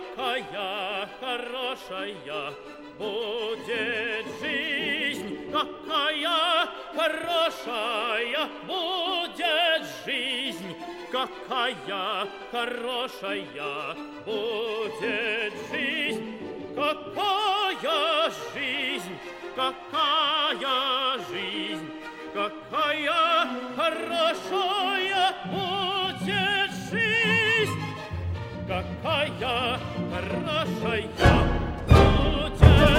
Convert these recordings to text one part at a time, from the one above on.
какая хорошая будет жизнь, какая хорошая будет жизнь, какая хорошая будет жизнь, какая жизнь, какая жизнь, какая хорошая будет жизнь, какая хорошая будет,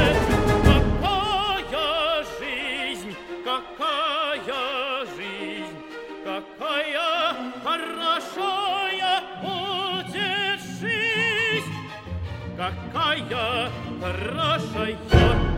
какая жизнь, какая жизнь, какая хорошая будет жизнь, какая хорошая.